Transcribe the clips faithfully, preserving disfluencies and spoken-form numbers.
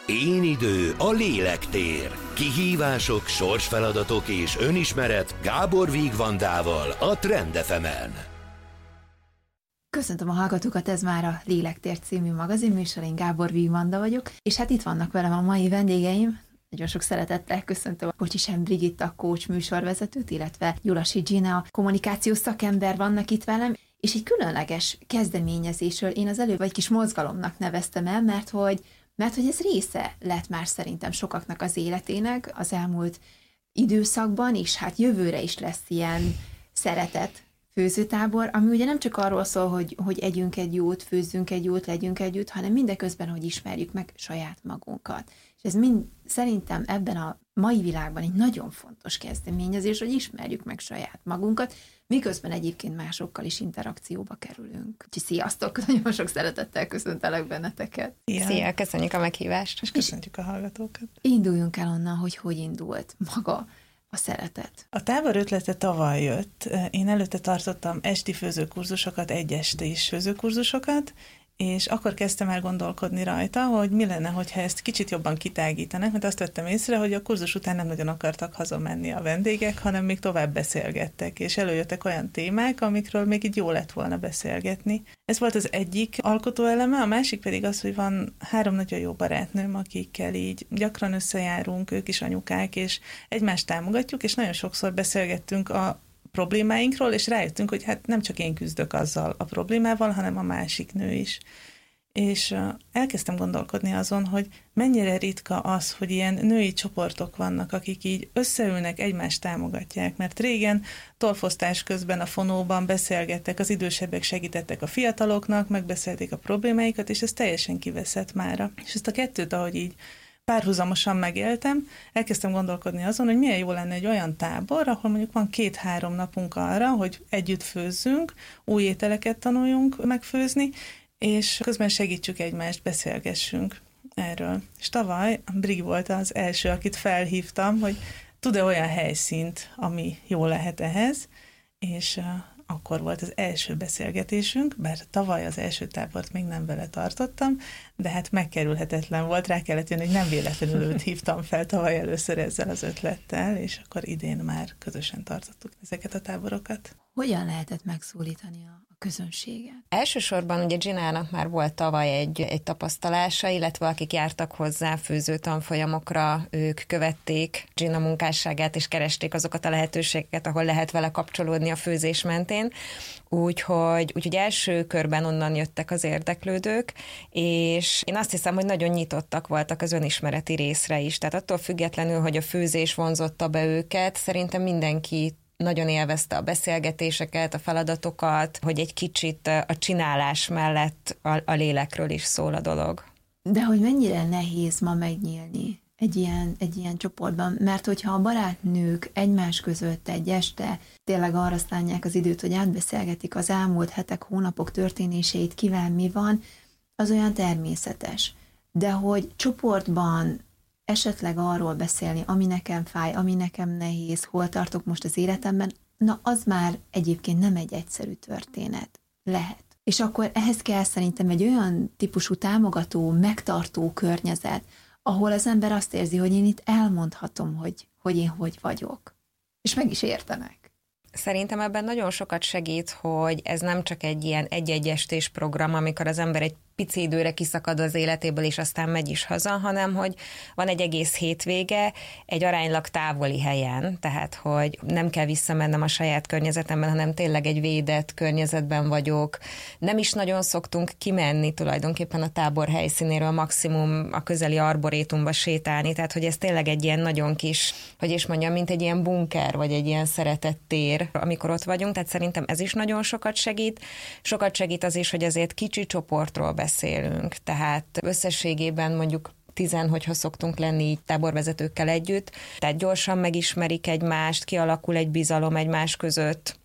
Én idő, a lélektér. Kihívások, sorsfeladatok és önismeret Gábor Vigvandával a Trend ef emen. Köszöntöm a hallgatókat, ez már a Lélektér című magazinműsor, én Gábor Vigvanda vagyok, és hát itt vannak velem a mai vendégeim. Nagyon sok szeretettel köszöntöm a Kocsisem Brigitta coach műsorvezetőt, illetve Gyulasi Gina kommunikációs szakember vannak itt velem, és egy különleges kezdeményezésről én az előbb egy kis mozgalomnak neveztem el, mert hogy, mert hogy ez része lett már szerintem sokaknak az életének az elmúlt időszakban, és hát jövőre is lesz ilyen szeretet főzőtábor, ami ugye nem csak arról szól, hogy, hogy együnk egy jót, főzzünk egy jót, legyünk együtt, hanem mindeközben, hogy ismerjük meg saját magunkat. És ez mind szerintem ebben a mai világban egy nagyon fontos kezdeményezés, hogy ismerjük meg saját magunkat, miközben egyébként másokkal is interakcióba kerülünk. Úgyhogy sziasztok, nagyon sok szeretettel köszöntelek benneteket. Szia, Szia köszönjük a meghívást. És köszöntjük a hallgatókat. Induljunk el onnan, hogy hogy indult maga a szeretet. A tábor ötlete tavaly jött. Én előtte tartottam esti főzőkurzusokat, egy estés főzőkurzusokat, és akkor kezdtem el gondolkodni rajta, hogy mi lenne, hogyha ezt kicsit jobban kitágítanak, mert azt vettem észre, hogy a kurzus után nem nagyon akartak hazamenni a vendégek, hanem még tovább beszélgettek, és előjöttek olyan témák, amikről még így jó lett volna beszélgetni. Ez volt az egyik alkotóeleme, a másik pedig az, hogy van három nagyon jó barátnőm, akikkel így gyakran összejárunk, ők is anyukák, és egymást támogatjuk, és nagyon sokszor beszélgettünk a problémáinkról, és rájöttünk, hogy hát nem csak én küzdök azzal a problémával, hanem a másik nő is. És uh, elkezdtem gondolkodni azon, hogy mennyire ritka az, hogy ilyen női csoportok vannak, akik így összeülnek, egymást támogatják, mert régen tolfosztás közben a fonóban beszélgettek, az idősebbek segítettek a fiataloknak, megbeszélték a problémáikat, és ez teljesen kiveszett mára. És ezt a kettőt, ahogy így párhuzamosan megéltem, elkezdtem gondolkodni azon, hogy milyen jó lenne egy olyan tábor, ahol mondjuk van két-három napunk arra, hogy együtt főzzünk, új ételeket tanuljunk megfőzni, és közben segítsük egymást, beszélgessünk erről. És tavaly Brig volt az első, akit felhívtam, hogy tud-e olyan helyszínt, ami jó lehet ehhez, és akkor volt az első beszélgetésünk, bár tavaly az első tábort még nem vele tartottam, de hát megkerülhetetlen volt, rá kellett jönni, hogy nem véletlenül őt hívtam fel tavaly először ezzel az ötlettel, és akkor idén már közösen tartottuk ezeket a táborokat. Hogyan lehetett megszólítani a közönséget? Elsősorban ugye Ginának már volt tavaly egy, egy tapasztalása, illetve akik jártak hozzá főző tanfolyamokra, ők követték Gina munkásságát, és keresték azokat a lehetőségeket, ahol lehet vele kapcsolódni a főzés mentén. Úgyhogy, úgyhogy első körben onnan jöttek az érdeklődők, és én azt hiszem, hogy nagyon nyitottak voltak az önismereti részre is. Tehát attól függetlenül, hogy a főzés vonzotta be őket, szerintem mindenki nagyon élvezte a beszélgetéseket, a feladatokat, hogy egy kicsit a csinálás mellett a, a lélekről is szól a dolog. De hogy mennyire nehéz ma megnyílni egy ilyen, egy ilyen csoportban, mert hogyha a barátnők egymás között egy este tényleg arra szánják az időt, hogy átbeszélgetik az elmúlt hetek, hónapok történéseit, kivel mi van, az olyan természetes. De hogy csoportban esetleg arról beszélni, ami nekem fáj, ami nekem nehéz, hol tartok most az életemben, na az már egyébként nem egy egyszerű történet. Lehet. És akkor ehhez kell szerintem egy olyan típusú támogató, megtartó környezet, ahol az ember azt érzi, hogy én itt elmondhatom, hogy, hogy én hogy vagyok. És meg is értenek. Szerintem ebben nagyon sokat segít, hogy ez nem csak egy ilyen egy-egy estés program, amikor az ember egy pici időre kiszakad az életéből, és aztán megy is haza, hanem hogy van egy egész hétvége egy aránylag távoli helyen, tehát hogy nem kell visszamennem a saját környezetemben, hanem tényleg egy védett környezetben vagyok. Nem is nagyon szoktunk kimenni tulajdonképpen a tábor helyszínéről, maximum a közeli arborétumba sétálni, tehát hogy ez tényleg egy ilyen nagyon kis, hogy is mondjam, mint egy ilyen bunker, vagy egy ilyen szeretett tér, amikor ott vagyunk, tehát szerintem ez is nagyon sokat segít. Sokat segít az is, hogy azért kicsi csoportról beszélünk, tehát összességében mondjuk tizen, hogyha szoktunk lenni így táborvezetőkkel együtt, tehát gyorsan megismerik egymást, kialakul egy bizalom egymás között,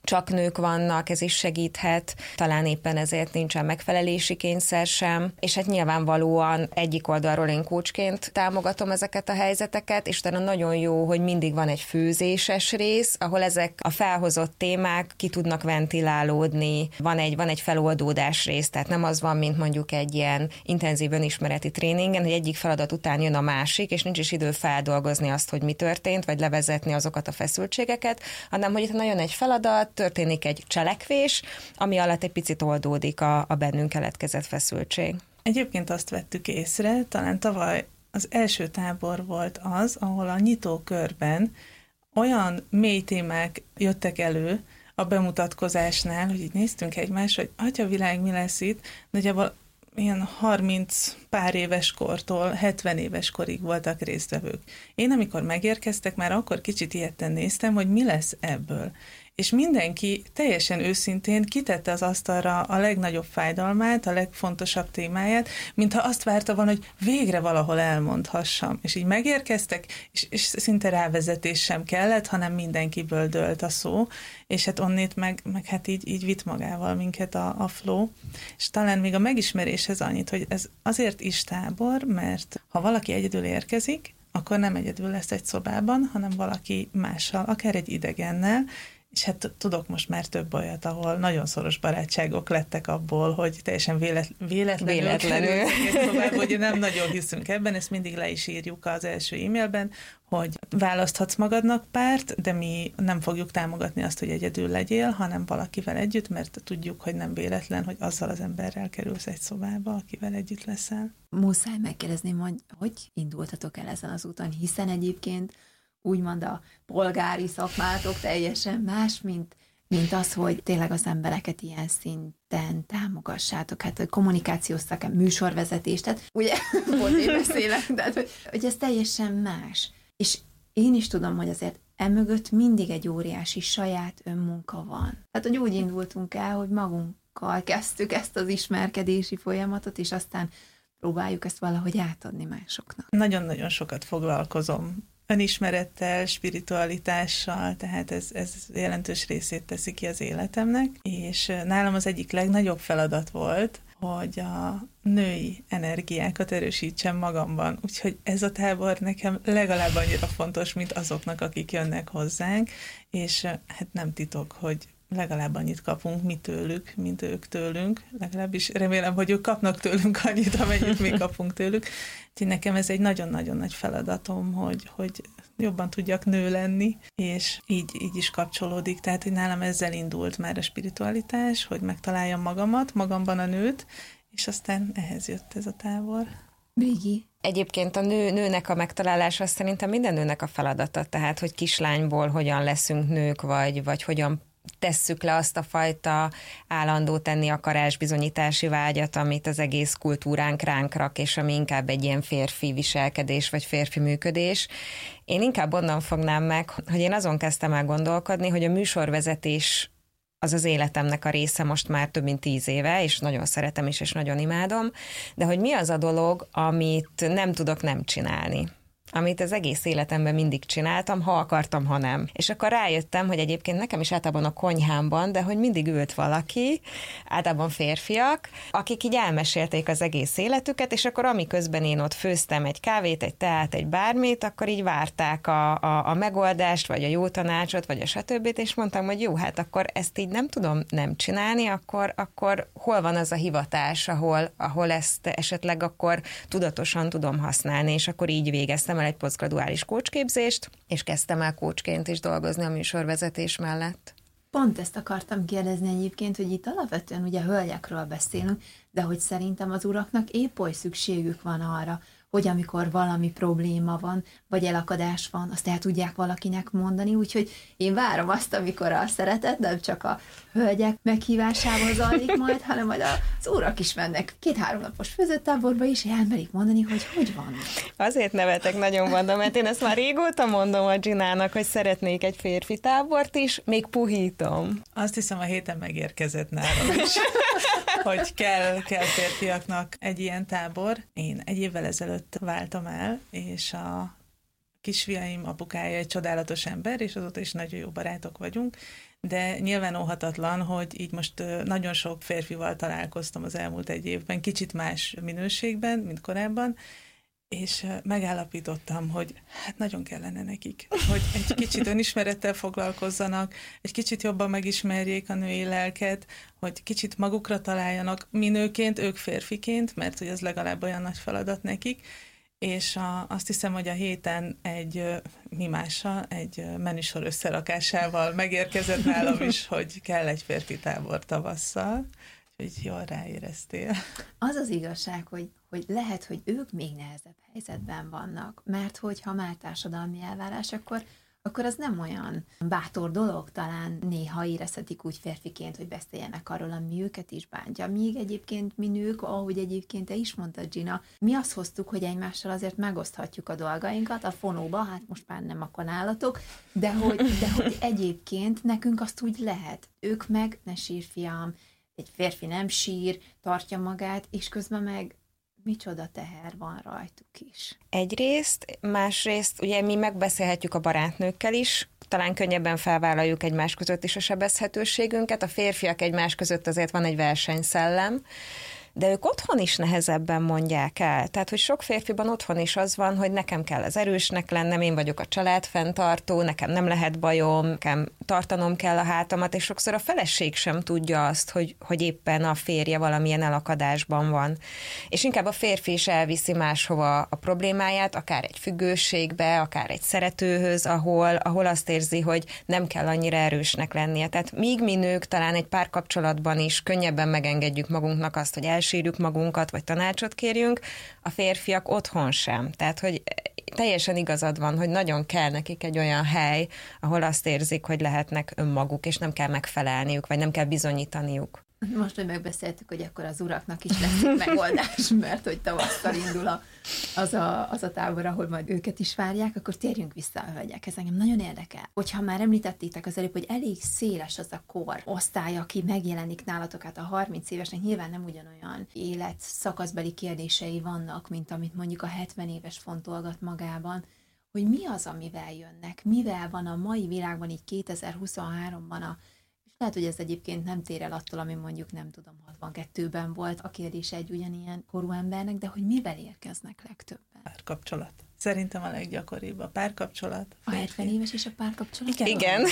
csak nők vannak, ez is segíthet, talán éppen ezért nincsen megfelelési kényszer sem, és hát nyilvánvalóan egyik oldalról én coachként támogatom ezeket a helyzeteket, és utána nagyon jó, hogy mindig van egy főzéses rész, ahol ezek a felhozott témák ki tudnak ventilálódni, van egy, van egy feloldódás rész, tehát nem az van, mint mondjuk egy ilyen intenzív önismereti tréningen, hogy egyik feladat után jön a másik, és nincs is idő feldolgozni azt, hogy mi történt, vagy levezetni azokat a feszültségeket, hanem hogy itt nagyon egy feladat, történik egy cselekvés, ami alatt egy picit oldódik a, a bennünk keletkezett feszültség. Egyébként azt vettük észre, talán tavaly az első tábor volt az, ahol a nyitókörben olyan mély témák jöttek elő a bemutatkozásnál, hogy így néztünk egymásra, hogy atya világ, mi lesz itt, nagyjából ilyen harminc pár éves kortól hetven éves korig voltak résztvevők. Én amikor megérkeztek, már akkor kicsit ilyetten néztem, hogy mi lesz ebből. És mindenki teljesen őszintén kitette az asztalra a legnagyobb fájdalmát, a legfontosabb témáját, mintha azt várta volna, hogy végre valahol elmondhassam. És így megérkeztek, és, és szinte rávezetés sem kellett, hanem mindenkiből dőlt a szó, és hát onnét meg, meg hát így, így vitt magával minket a, a flow. És talán még a megismeréshez annyit, hogy ez azért is tábor, mert ha valaki egyedül érkezik, akkor nem egyedül lesz egy szobában, hanem valaki mással, akár egy idegennel, és hát tudok most már több olyat, ahol nagyon szoros barátságok lettek abból, hogy teljesen vélet, véletlenül, véletlenül. Tovább, hogy nem nagyon hiszünk ebben, ezt mindig le is írjuk az első e-mailben, hogy választhatsz magadnak párt, de mi nem fogjuk támogatni azt, hogy egyedül legyél, hanem valakivel együtt, mert tudjuk, hogy nem véletlen, hogy azzal az emberrel kerülsz egy szobába, akivel együtt leszel. Muszáj megkérdezni, hogy hogy indultatok el ezen az úton, hiszen egyébként úgymond a polgári szakmátok teljesen más, mint, mint az, hogy tényleg az embereket ilyen szinten támogassátok. Hát, hogy kommunikációs szakember, műsorvezetés, tehát ugye, volt én beszélek, tehát, hogy, hogy ez teljesen más. És én is tudom, hogy azért emögött mindig egy óriási saját önmunka van. Tehát, hogy úgy indultunk el, hogy magunkkal kezdtük ezt az ismerkedési folyamatot, és aztán próbáljuk ezt valahogy átadni másoknak. Nagyon-nagyon sokat foglalkozom önismerettel, spiritualitással, tehát ez, ez jelentős részét teszi ki az életemnek, és nálam az egyik legnagyobb feladat volt, hogy a női energiákat erősítsem magamban. Úgyhogy ez a tábor nekem legalább annyira fontos, mint azoknak, akik jönnek hozzánk, és hát nem titok, hogy legalább annyit kapunk mi tőlük, mint ők tőlünk. Legalábbis remélem, hogy ők kapnak tőlünk annyit, amennyit mi kapunk tőlük. Úgyhogy nekem ez egy nagyon-nagyon nagy feladatom, hogy, hogy jobban tudjak nő lenni, és így, így is kapcsolódik. Tehát, hogy nálam ezzel indult már a spiritualitás, hogy megtaláljam magamat, magamban a nőt, és aztán ehhez jött ez a tábor. Brigi? Egyébként a nő, nőnek a megtalálása szerintem minden nőnek a feladata, tehát, hogy kislányból hogyan leszünk nők, vagy, vagy hogyan tesszük le azt a fajta állandó tenni akarás bizonyítási vágyat, amit az egész kultúránk ránk rak, és ami inkább egy ilyen férfi viselkedés, vagy férfi működés. Én inkább onnan fognám meg, hogy én azon kezdtem el gondolkodni, hogy a műsorvezetés az az életemnek a része most már több mint tíz éve, és nagyon szeretem is, és nagyon imádom, de hogy mi az a dolog, amit nem tudok nem csinálni. Amit az egész életemben mindig csináltam, ha akartam, ha nem. És akkor rájöttem, hogy egyébként nekem is általában a konyhámban, de hogy mindig ült valaki, általában férfiak, akik így elmesélték az egész életüket, és akkor amiközben én ott főztem egy kávét, egy teát, egy bármit, akkor így várták a, a, a megoldást, vagy a jó tanácsot, vagy a stb. És mondtam, hogy jó, hát akkor ezt így nem tudom nem csinálni, akkor, akkor hol van az a hivatás, ahol, ahol ezt esetleg akkor tudatosan tudom használni, és akkor így végeztem el egy posztgraduális coachképzést, és kezdtem el coachként is dolgozni a műsorvezetés mellett. Pont ezt akartam kérdezni egyébként, hogy itt alapvetően ugye hölgyekről beszélünk, de hogy szerintem az uraknak épp oly szükségük van arra, hogy amikor valami probléma van, vagy elakadás van, azt el tudják valakinek mondani, úgyhogy én várom azt, amikor a szeretet nem csak a hölgyek meghívásával zajlik majd, hanem majd az urak is mennek két-három napos főzőtáborba is, és elmerik mondani, hogy hogy van. Azért nevetek nagyon mondom, mert én ezt már régóta mondom a Ginának, hogy szeretnék egy férfi tábort is, még puhítom. Azt hiszem, a héten megérkezett nálam is, hogy kell, kell férfiaknak egy ilyen tábor. Én egy évvel ezelőtt váltam el, és a kisfiaim apukája egy csodálatos ember, és azóta is nagyon jó barátok vagyunk, de nyilván óhatatlan, hogy így most nagyon sok férfival találkoztam az elmúlt egy évben, kicsit más minőségben, mint korábban, és megállapítottam, hogy hát nagyon kellene nekik, hogy egy kicsit önismerettel foglalkozzanak, egy kicsit jobban megismerjék a női lelket, hogy kicsit magukra találjanak, mi nőként, ők férfiként, mert hogy az legalább olyan nagy feladat nekik, és a, azt hiszem, hogy a héten egy mimása, egy menüsor összerakásával megérkezett nálam is, hogy kell egy férfi tábor tavasszal, úgyhogy jól ráéreztél. Az az igazság, hogy, hogy lehet, hogy ők még nehezebb helyzetben vannak, mert hogyha már társadalmi elvárás, akkor, akkor az nem olyan bátor dolog, talán néha érezhetik úgy férfiként, hogy beszéljenek arról, ami őket is bántja. Míg egyébként mi nők, ahogy egyébként te is mondtad, Gina, mi azt hoztuk, hogy egymással azért megoszthatjuk a dolgainkat a fonóba, hát most már nem a kanálatok, de hogy, de hogy egyébként nekünk azt úgy lehet. Ők meg, ne sír fiam, egy férfi nem sír, tartja magát, és közben meg micsoda teher van rajtuk is. Egyrészt, másrészt ugye mi megbeszélhetjük a barátnőkkel is, talán könnyebben felvállaljuk egymás között is a sebezhetőségünket, a férfiak egymás között azért van egy versenyszellem, de ők otthon is nehezebben mondják el. Tehát, hogy sok férfiban otthon is az van, hogy nekem kell az erősnek lennem, én vagyok a család fenntartó, nekem nem lehet bajom, nekem tartanom kell a hátamat, és sokszor a feleség sem tudja azt, hogy, hogy éppen a férje valamilyen elakadásban van. És inkább a férfi is elviszi máshova a problémáját, akár egy függőségbe, akár egy szeretőhöz, ahol, ahol azt érzi, hogy nem kell annyira erősnek lennie. Tehát míg mi nők talán egy párkapcsolatban is könnyebben megengedjük magunknak azt, hogy elsírjuk magunkat, vagy tanácsot kérjünk, a férfiak otthon sem. Tehát, hogy teljesen igazad van, hogy nagyon kell nekik egy olyan hely, ahol azt érzik, hogy lehetnek önmaguk, és nem kell megfelelniük, vagy nem kell bizonyítaniuk. Most, hogy megbeszéltük, hogy akkor az uraknak is lesz megoldás, mert hogy tavasszal indul a, az, a, az a tábor, ahol majd őket is várják, akkor térjünk vissza a hölgyek. Ez engem nagyon érdekel. Hogyha már említettétek az előbb, hogy elég széles az a kor osztály, aki megjelenik nálatok, hát a harminc évesnek nyilván nem ugyanolyan élet szakaszbeli kérdései vannak, mint amit mondjuk a hetven éves fontolgat magában, hogy mi az, amivel jönnek, mivel van a mai világban, így kétezer-huszonháromban a lehet, hogy ez egyébként nem tér el attól, ami mondjuk nem tudom, hatvankettőben volt a kérdése egy ugyanilyen korú embernek, de hogy mivel érkeznek legtöbben? Párkapcsolat. Szerintem a leggyakoribb a párkapcsolat. A hetven éves és a párkapcsolat? Igen. Igen.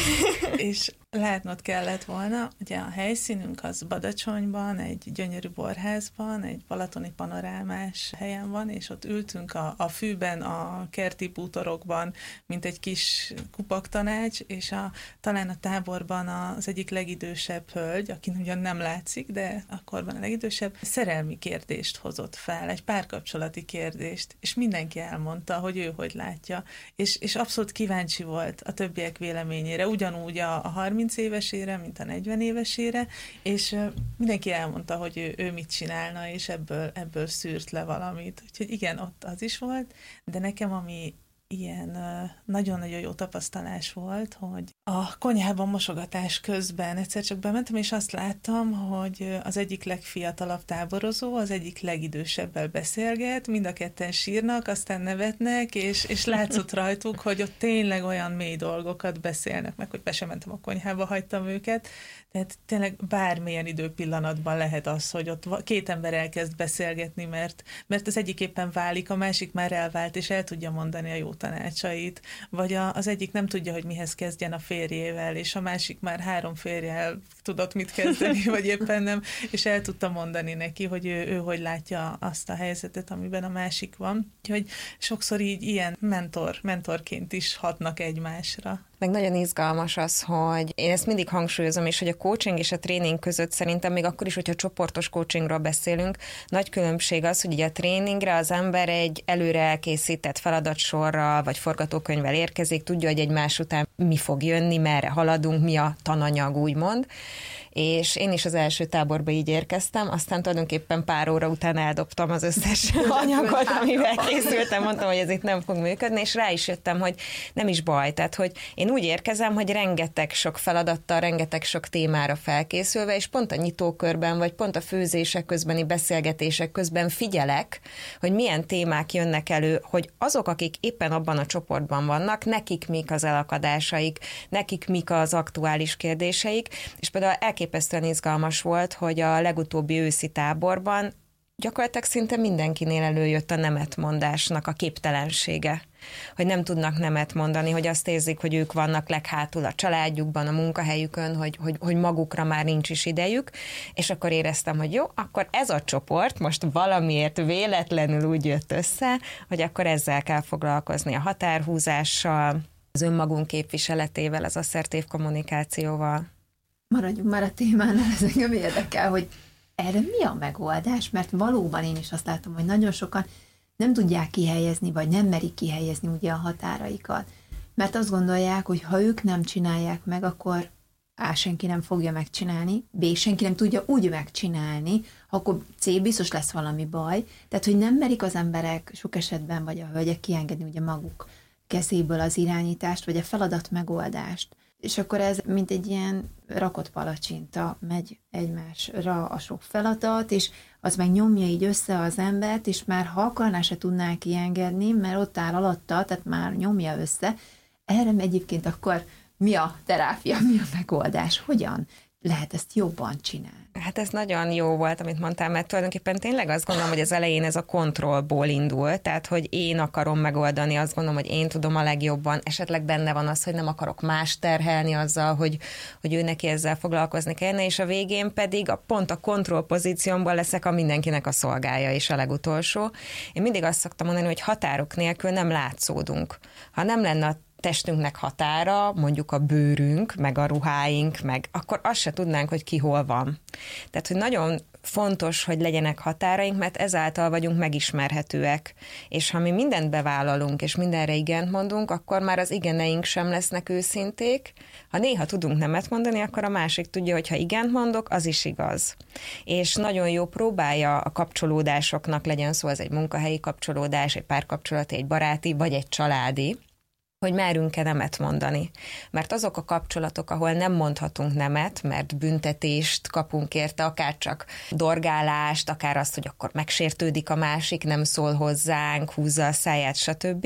És látnod kellett volna, ugye a helyszínünk az Badacsonyban, egy gyönyörű borházban, egy balatoni panorámás helyen van, és ott ültünk a, a fűben, a kerti bútorokban, mint egy kis kupaktanács, és a, talán a táborban az egyik legidősebb hölgy, akin ugyan nem látszik, de akkorban a legidősebb, szerelmi kérdést hozott fel, egy párkapcsolati kérdést, és mindenki elmondta, hogy ő hogy látja, és, és abszolút kíváncsi volt a többiek véleményére, ugyanúgy a, a harminc évesére, mint a negyven évesére, és mindenki elmondta, hogy ő, ő mit csinálna, és ebből, ebből szűrt le valamit. Úgyhogy igen, ott az is volt, de nekem ami ilyen nagyon-nagyon jó tapasztalás volt, hogy a konyhában mosogatás közben egyszer csak bementem, és azt láttam, hogy az egyik legfiatalabb táborozó, az egyik legidősebbel beszélget, mind a ketten sírnak, aztán nevetnek, és, és látszott rajtuk, hogy ott tényleg olyan mély dolgokat beszélnek meg, hogy be sem mentem a konyhába, hagytam őket. Tehát tényleg bármilyen időpillanatban lehet az, hogy ott két ember elkezd beszélgetni, mert, mert az egyik éppen válik, a másik már elvált, és el tudja mondani a jó tanácsait, vagy a, az egyik nem tudja, hogy mihez kezdjen a férjével, és a másik már három férjel tudott mit kezdeni, vagy éppen nem, és el tudta mondani neki, hogy ő, ő hogy látja azt a helyzetet, amiben a másik van. Úgyhogy sokszor így ilyen mentor, mentorként is hatnak egymásra. Meg nagyon izgalmas az, hogy én ezt mindig hangsúlyozom, és hogy a coaching és a tréning között szerintem még akkor is, hogyha csoportos coachingról beszélünk, nagy különbség az, hogy ugye a tréningre az ember egy előre elkészített feladatsorral vagy forgatókönyvvel érkezik, tudja, hogy egymás után mi fog jönni, merre haladunk, mi a tananyag, úgymond. és én is az első táborba így érkeztem, aztán tulajdonképpen pár óra után eldobtam az összes anyagot, amivel készültem, mondtam, hogy ez itt nem fog működni, és rá is jöttem, hogy nem is baj, tehát hogy én úgy érkezem, hogy rengeteg sok feladattal, rengeteg sok témára felkészülve, és pont a nyitókörben, vagy pont a főzések közbeni beszélgetések közben figyelek, hogy milyen témák jönnek elő, hogy azok, akik éppen abban a csoportban vannak, nekik mik az elakadásaik, nekik mik az aktuális kérdéseik, és például elképesztően izgalmas volt, hogy a legutóbbi őszi táborban gyakorlatilag szinte mindenkinél előjött a nemetmondásnak a képtelensége, hogy nem tudnak nemet mondani, hogy azt érzik, hogy ők vannak leghátul a családjukban, a munkahelyükön, hogy, hogy, hogy magukra már nincs is idejük, és akkor éreztem, hogy jó, akkor ez a csoport most valamiért véletlenül úgy jött össze, hogy akkor ezzel kell foglalkozni, a határhúzással, az önmagunk képviseletével, az asszertív kommunikációval. Maradjunk már a témánál, ez engem érdekel, hogy erre mi a megoldás? Mert valóban én is azt látom, hogy nagyon sokan nem tudják kihelyezni, vagy nem merik kihelyezni ugye a határaikat. Mert azt gondolják, hogy ha ők nem csinálják meg, akkor A. senki nem fogja megcsinálni, B. senki nem tudja úgy megcsinálni, akkor C. biztos lesz valami baj. Tehát, hogy nem merik az emberek sok esetben, vagy a hölgyek kiengedni ugye maguk kezéből az irányítást, vagy a feladat megoldást. És akkor ez mint egy ilyen rakott palacsinta, megy egymásra a sok feladat, és az meg nyomja így össze az embert, és már ha akarná, se tudná kiengedni, mert ott áll alatta, tehát már nyomja össze. Erre egyébként akkor mi a terápia, mi a megoldás? Hogyan lehet ezt jobban csinálni? Hát ez nagyon jó volt, amit mondtál, mert tulajdonképpen tényleg azt gondolom, hogy az elején ez a kontrollból indul, tehát hogy én akarom megoldani, azt gondolom, hogy én tudom a legjobban, esetleg benne van az, hogy nem akarok más terhelni azzal, hogy, hogy ő neki ezzel foglalkozni kellene, és a végén pedig a pont a kontroll pozíciómban leszek a mindenkinek a szolgája és a legutolsó. Én mindig azt szoktam mondani, hogy határok nélkül nem látszódunk. Ha nem lenne a testünknek határa, mondjuk a bőrünk, meg a ruháink, meg akkor azt se tudnánk, hogy ki hol van. Tehát, hogy nagyon fontos, hogy legyenek határaink, mert ezáltal vagyunk megismerhetőek. És ha mi mindent bevállalunk, és mindenre igent mondunk, akkor már az igeneink sem lesznek őszinték. Ha néha tudunk nemet mondani, akkor a másik tudja, hogy ha igent mondok, az is igaz. És nagyon jó próbálja a kapcsolódásoknak, legyen szó, ez egy munkahelyi kapcsolódás, egy párkapcsolati, egy baráti, vagy egy családi, hogy merünk-e nemet mondani. Mert azok a kapcsolatok, ahol nem mondhatunk nemet, mert büntetést kapunk érte, akár csak dorgálást, akár azt, hogy akkor megsértődik a másik, nem szól hozzánk, húzza a száját, stb.,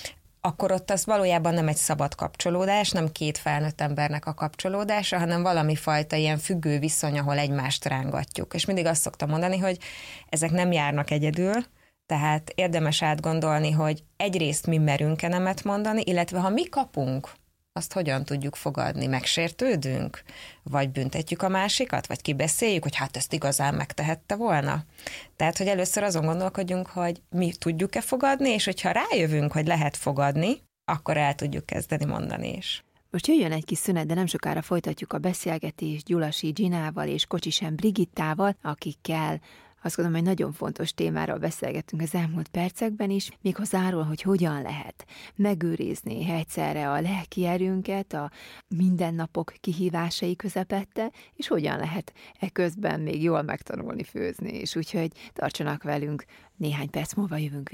akkor ott az valójában nem egy szabad kapcsolódás, nem két felnőtt embernek a kapcsolódása, hanem valami fajta ilyen függő viszony, ahol egymást rángatjuk. És mindig azt szoktam mondani, hogy ezek nem járnak egyedül, tehát érdemes átgondolni, hogy egyrészt mi merünk-e nemet mondani, illetve ha mi kapunk, azt hogyan tudjuk fogadni? Megsértődünk? Vagy büntetjük a másikat? Vagy kibeszéljük, hogy hát ezt igazán megtehette volna? Tehát, hogy először azon gondolkodjunk, hogy mi tudjuk-e fogadni, és hogyha rájövünk, hogy lehet fogadni, akkor el tudjuk kezdeni mondani is. Most jöjjön egy kis szünet, de nem sokára folytatjuk a beszélgetést Gyulasi Ginával és Kocsisem Brigittával, akikkel azt gondolom, hogy nagyon fontos témáról beszélgettünk az elmúlt percekben is, méghozzá arról, hogy hogyan lehet megőrizni egyszerre a lelki erőnket a mindennapok kihívásai közepette, és hogyan lehet eközben még jól megtanulni főzni. És úgyhogy tartsanak velünk, néhány perc múlva jövünk